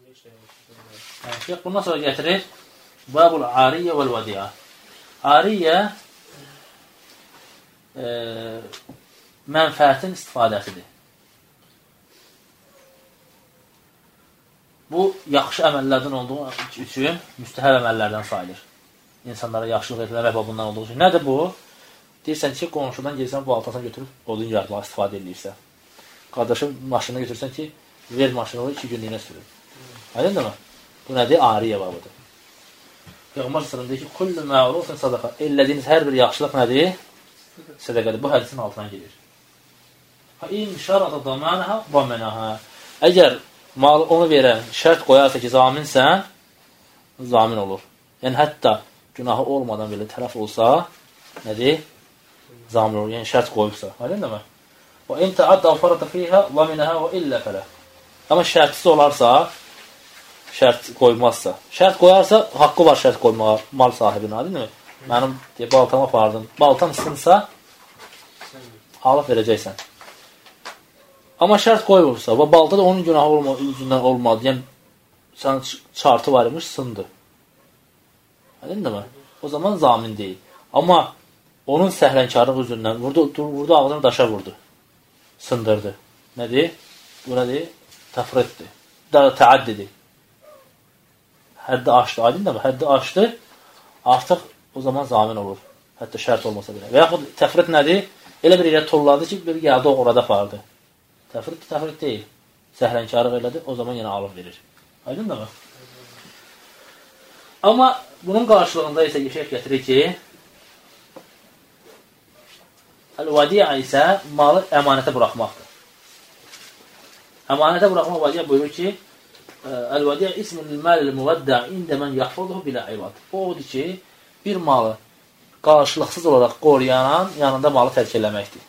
Şeyh bundan sonra gətirir Babul Ariyyə vəl-Vədiyə. Ariyyə mənfəətin istifadəsidir. Bu, yaxşı əməllərdən olduğu üçün müstəhəb əməllərdən sayılır. İnsanlara yaxşılıq ediləmək babından olduğu üçün. Nədir bu? Deyirsən ki, qonşudan gelsən, baltasını götürüb odun yardılağa istifadə edirsən. Qardaşın maşını götürsən ki, ver maşını 2 günlüyünə sürür. Aydın mı? Bu nədir? Ariyyə babıdır. Peyğəmbər s.ə.v deyir ki, kullu ma'rufin sadaqa. Ellədiyiniz hər bir yaxşılıq nədir? Sədəqədir. Bu hədisin altına gelir. İn şərata damanaha damanaha. Əgər malı onu verən şərt qoyarsa ki, zaminsən, zamin olur. Yəni, hətta günahı olmadan belə tərəf olsa, nədir? Zamin olur. Yəni, şərt qoyubsa. Aydın mı? Və in təaddə farata fiyhə zaminaha və illə fələ. Amma şərtsiz olarsa, şərt qoymazsa. Şərt qoyarsa, haqqı var şərt qoymağa mal sahibinə, aydın mı? Mənim baltamı apardım. Baltam sınsa, alıb verəcəksən. Amma şərt qoyulursa, və balta da onun günahı üzündən olmadı. Yəni, sənin çartı var imiş, sındı. Aydın mı? O zaman zamin deyil. Amma onun səhlənkarlıq üzündən vurdu ağzını daşa vurdu. Sındırdı. Nədir? Bu nədir? Təfriddir. Təaddidir. Həddi aşdı. Aydın mı? Həddi aşdı. Artıq o zaman zamin olur. Hətta şərt olmasa belə. Və yaxud təfrid nədir? Elə bir yerə tolladı ki, bir gəldi o orada apardı. Təfrid deyil. Səhlənkarlıq elədi. O zaman yenə alıb verir. Aydın mı? Amma bunun qarşılığında isə şeyh gətirir ki, Əl-Vadiyə isə malı əmanətə buraxmaqdır. Əmanətə buraxmaq vadiyə buyurur ki, Əl-Vadiyə ismül məl-i müvəddə ində mən yaxfıduhu bilə ivad. O odur ki, bir malı qarşılıqsız olaraq qoruyanan yanında malı tərk eləməkdir.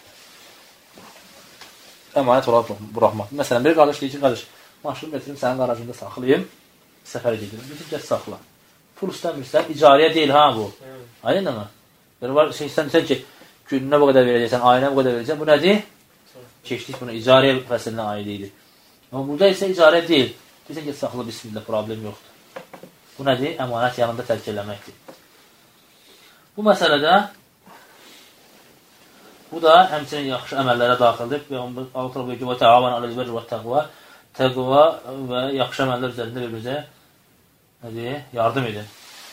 Əmanət olaraq buraxmaq. Məsələn, bir qardaş deyir ki, qardaş, maşını gətirim sənin qarajında saxlayayım, səfərə gedirəm. Bir gəç saxla. Pul istəmirsən, icarəyə deyil ha bu. Aydın mı? Yəni var, sən ki, gününə bu qədər verəcəksən, ayına bu qədər verəcəksən. Bu nədir? Keçdik bunu, icarəyə fəsilinə aid idi. Amma burada isə icarə deyil. Deyirsən ki, saxla, bismillah, problem yoxdur. Bu nədir? Əmanət yanında tərk eləməkdir. Bu məsələdə bu da həmçinin yaxşı əməllərə daxildir. Allah buyur ki, və təavan aləl-bərr və təqva. Təqva və yaxşı əməllər üzərində bir-birinizə yardım edin.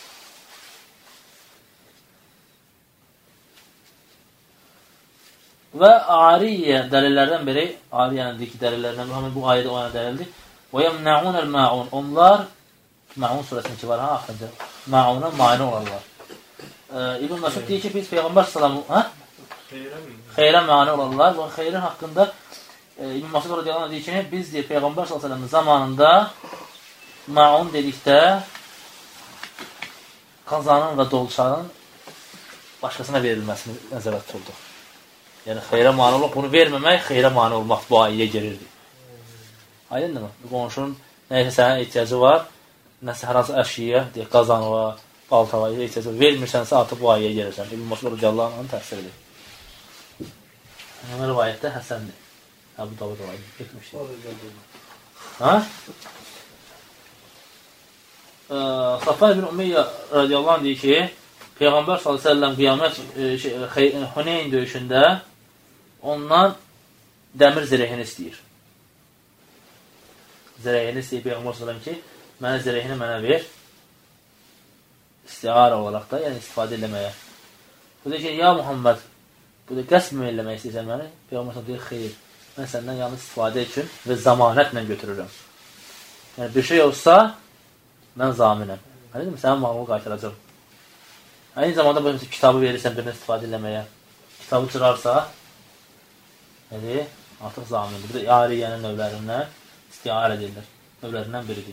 Və Ariyyə dəlillərdən biri, Ariyyənin deyik ki, dəlillərindən biri, bu ayədə o yana dəlildir. Və yəmnə'unəl ma'un. Onlar, Ma'un surəsindəki var, axırıncı, ma'una mani olarlar. İbn Məsud deyir ki, biz Peyğəmbər s.ə.v xeyrə mani olarlar və xeyrin haqqında İbn Məsud radiyallahu anh deyir ki, biz deyir Peyğəmbər s.ə.v zamanında ma'un dedikdə qazanın və dolçanın başqasına verilməsini nəzərə tutulduq. Yəni, xeyrə mani olmaq, bunu verməmək, xeyrə mani olmaq bu ayəyə girirdi. Aydın mı? Qonşunun nəyəsə sənin ehtiyacı var, nəsə hər hansı əşyiyə, deyək, qazanıva, baltava ehtiyacı var. Vermirsənsə, artıq bu ayəyə girirsən. İbn Məsud radiyallahu anh təfsir edir. Həmən rivayətdə Həsəndir. Əbu Davud rivayət etmişdir. Ha? Safvan ibn Umeyyə radiyallahu anh deyir ki, Peyğəmbər s.ə.v qiyamət Huneyn döyüşündə ondan dəmir zirehini istəyir. Zirehini istəyir Peyğəmbər s.ə.v ki, mənə zirehini mənə ver. İstiara olaraq da, yəni istifadə eləməyə. Bu deyir ki, ya Muhammed, bu da qəsb mi eləmək istəyirsən məni? Peyğəmbər s.ə.v deyir, xeyr, mən səndən yalnız istifadə üçün və zamanətlə götürürəm. Yəni, bir şey olsa, mən zaminəm. Hələ mi? Sənin malını qaytaracaq. Aynı zamanda bu kitabı verirsən birinə istifadə eləməyə. Kitabı çırarsa, artıq zamindir. Bu da Ariyyənin növlərindən istiarə edilir. Növlərindən biridir.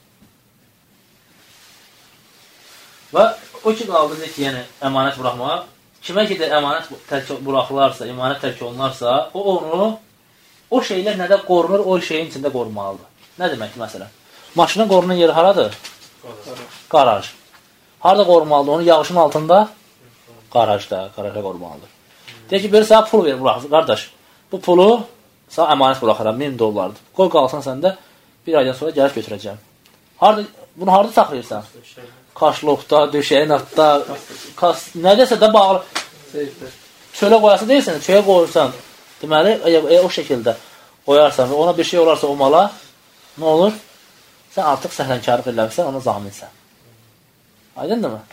Və o ki qaldı ki, yəni əmanət buraxmağa, kimə ki də əmanət buraxılarsa, əmanət tərk olunarsa, o onu, o şeylər nədə qorunur, o şeyin içində qorunmalıdır. Nə deməkdir məsələn? Maşının qorunan yeri haradır? Qaraj. Harada qorunmalıdır? Onu yağışın altında? Qarajda, qaraja qorunmalıdır. Deyək ki, belə sənə pul verir, buraxsın, qardaş. Bu pulu sənə əmanət buraxıram, $1000. Qoy qalsın səndə, bir aydan sonra gəlib götürəcəm. Bunu harada saxlayırsan? Kaşlofda, döşəyin altda, nədəsə də bağlı. Çölə qoyarsa deyirsən, çölə qoyursan. Deməli, o şəkildə qoyarsan və ona bir şey olarsa o mala, nə olur? Sən artıq səhlənkarlıq eləmişsən, ona zaminsən. Aydındır mı?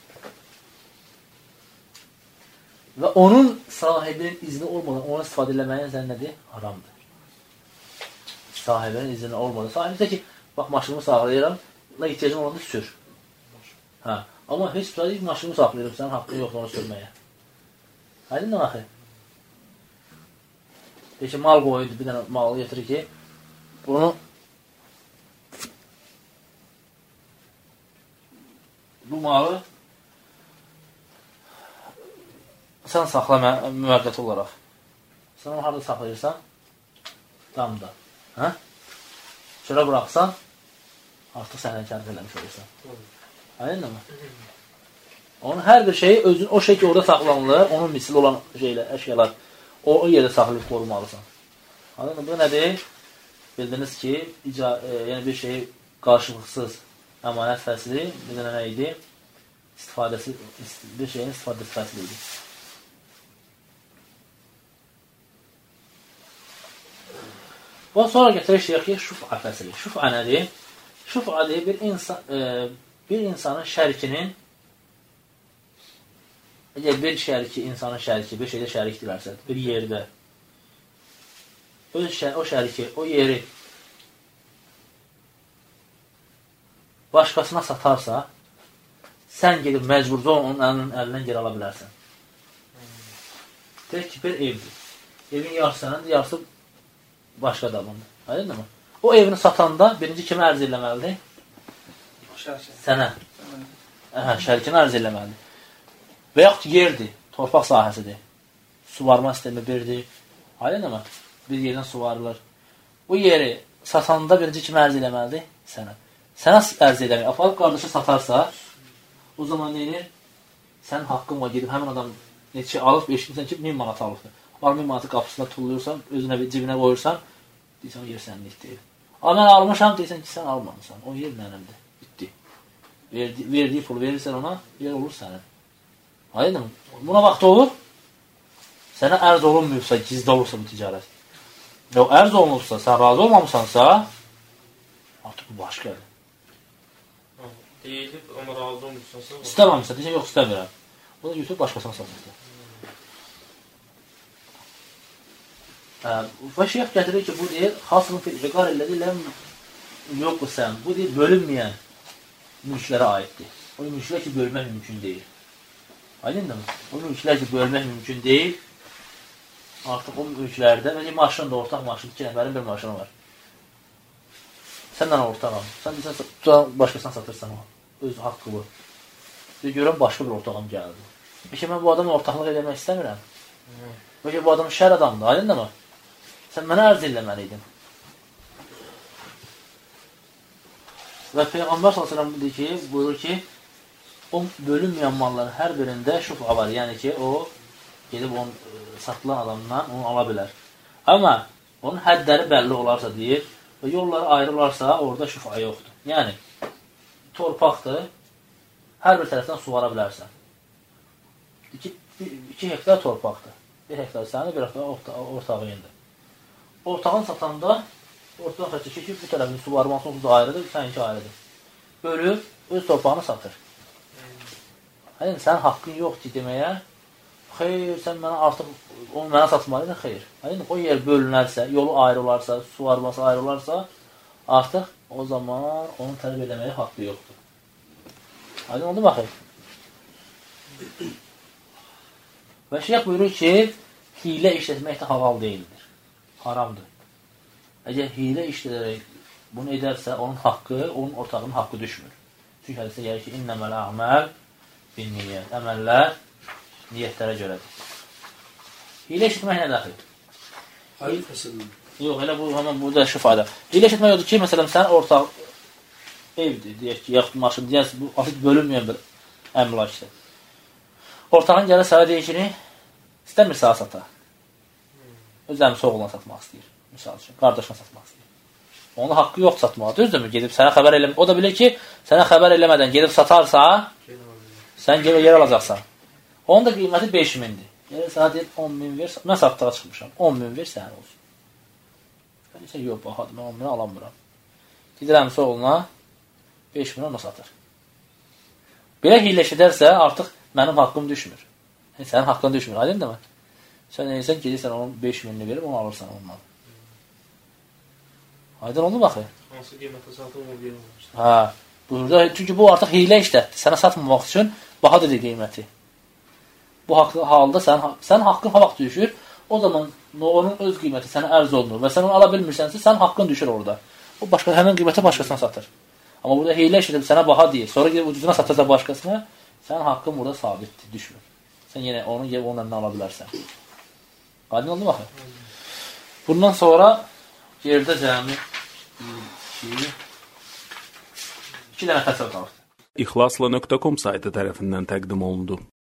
Və onun sahibinin izni olmadan ona istifadə eləməyin sən nədir? Haramdır. Sahibinin izni olmadan. Sahibində ki, bax, maşınımı saxlayıram, ihtiyacım olanda sür. Hə. Amma heç bir maşınımı saxlayırım, sənin haqqın yoxdur onu sürməyə. Aydın mı axı? Peki, mal qoydu, bir dənə malı getirir ki, bunu bu malı sən saxla müvəqqəti olaraq. Sən onu harada saxlayırsan? Damda. Hə? Çölə bıraxsan, artıq səhlənkarlıq eləmiş olursan. Aydın mı? Onun hər bir şeyi, o şey ki, orada saxlanılır, onun misli olan əşyalar, o yerdə saxlayıb qorumalısan. Aydın mı? Bu nədir? Bildiniz ki, yəni bir şey qarşılıqsız əmanət fəsli, bir dənə nə idi? Bir şeyin istifadəsi fəsli idi. Və sonra gətirək ki, şuf'a fəsili. Şuf'a nədir? Şuf'a deyir, bir insanın şərikinin, əgər bir şəriki, insanın şəriki, bir şeydə şərikdirlərsə, bir yerdə, o şəriki, o yeri başqasına satarsa, sən gedib məcburda onun əlindən geri ala bilərsən. Deyək ki, bir evdir. Evin yarısı sənədir, yarısı başqa adamındır. Aydındır mı? O evini satanda birinci kimi ərz eləməlidir? Sənə. Şərikini ərz eləməlidir. Və yaxud yerdir, torpaq sahəsidir. Suvarma sistemi birdir. Aydındır mı? Bir yerdən suvarılır. Bu yeri satanda birinci kimi ərz eləməlidir? Sənə. Sənə ərz eləmək. Aparıb qardaşı satarsa, o zaman neyinir? Sənin haqqın var, gedib həmin adam neçə alıb, eşitmirsən ki, 1000 manat alıbdır. 1000 manatı qapısına tulluyursan, özünə cibinə qoyursan, deyirsən, o yer sənlik deyil. Amma mən almışam, deyirsən ki, sən almamısan. O yer mənimdir. Bitdi. Verdiyi pul verirsən ona, yer olur sənin. Aydın mı? Buna vaxt olur. Sənə ərz olunmuyubsa, gizli olursa bu ticarət. Və o ərz olunubsa, sən razı olmamısansa, artıq bu başqadır. Deyilib, amma razı olmuşsansa... İstəməmişsən, deyəcək, yox, istəmirəm. Bunu götürüb başqasına satmışdır. Və şeyh gətirir ki, bu deyir, xasının fiqar elədi, yox bu sən. Bu deyir, bölünməyən mülklərə aiddir. O mülklər ki, bölmək mümkün deyil. Aydındır mı? O mülklər ki, bölmək mümkün deyil. Artıq o mülklərdə, məncə maşın da, ortaq maşın, 2 nəfərin bir maşını var. Səndən ortağım. Sən deyirsən, başqasına satırsan o. Öz haqqı bu. Görəm, başqa bir ortağım gəldi. Peki, mən bu adamla ortaqlıq eləmək istəmirəm. Peki, bu adam şər adamdır, aydındır mı? Sən mənə ərz eləməliydin. Və Peyğəmbər s.ə.v buyurur ki, o bölünməyən malların hər birində şuf'a var. Yəni ki, o gedib onu satılan adamdan onu ala bilər. Amma onun həddləri bəlli olarsa deyir, və yolları ayrılarsa, orada şuf'a yoxdur. Yəni, torpaqdır, hər bir tərəfdən suvara bilərsən. 2 hektar torpaqdır. 1 hektar sənin, 1 hektar ortağıyındır. Ortağın satanda, ortağın xərçə ki, bu tərəfini suvarman sonsuz ayrıdır, səninki ayrıdır. Bölüb, öz torpağını satır. Yəni, sənin haqqın yox ki, deməyə, xeyr, sən mənə artıq, onu mənə satmalıydın, xeyr. Yəni, o yer bölünərsə, yolu ayrılarsa, suvarması ayrılarsa, artıq o zaman onun tələb eləməyə haqqı yoxdur. Aydın oldu baxır. Və şeyh buyurur ki, hilə işlətmək də halal deyildir. Haramdır. Əgər hilə işlədərək bunu edərsə, onun haqqı, onun ortağının haqqı düşmür. Çünki hədisdə gəlir ki, innəməl əməl bin niyyət. Əməllər niyyətlərə görədir. Hilə işlətmək nə daxil? Hayır fəsildir. Yox, elə bu, həmən burada şifada. Hilə işlətmək odur ki, məsələn, sən ortaq evdir, deyək ki, yaxud maşın, deyək, bu asid bölünməyən bir əmlakdır. Ortağın gəlir sənə deyir ki, istəmir sənə sata. Öz əmsi oğlan satmaq istəyir. Misal üçün, qardaşına satmaq istəyir. Onun haqqı yox satmağa. Düzdürmü? Gedib sənə xəbər eləmir. O da bilir ki, sənə xəbər eləmədən gedib satarsa, sən gedib yer alacaqsan. Onun da qiyməti 5.000-dir. Yəni sənə deyir 10.000 ver, mən satdığa çıxmışam. 10.000 ver sənə olsun. Mən isə yox, baxadım, mən 10.000 alamıram. Gedirəm oğluna 5.000 ona satır. Belə hiyləşədərsə artıq mənim haqqım düşmür. Yəni sənin haqqın düşmür. Aydın demə. Sən neysən gedirsən onun 5.000-ni verib onu alırsan ondan. Aydın oldu baxı. Hansı qiymətə satıb o verilmişdir. Hə. Burada çünki bu artıq hiylə işlətdir. Sənə satmamaq üçün baha dedi qiyməti. Bu halda sən haqqın ha vaxt düşür. O zaman onun öz qiyməti sənə ərz olunur və sən onu ala bilmirsənsə, sən haqqın düşür orada. O başqa həmin qiymətə başqasına satır. Amma burada hiylə işlədib sənə baha deyir. Sonra gedib ucuzuna satacaq başqasına, sənin haqqın burada sabitdir, düşmür. Sən yenə onu yeyib onun əlinə ala bilərsən. Aydın oldu baxı. Bundan sonra yerdə cəmi 2 dənə təsəvvür qalır. İxlasla.com saytı tərəfindən təqdim olundu.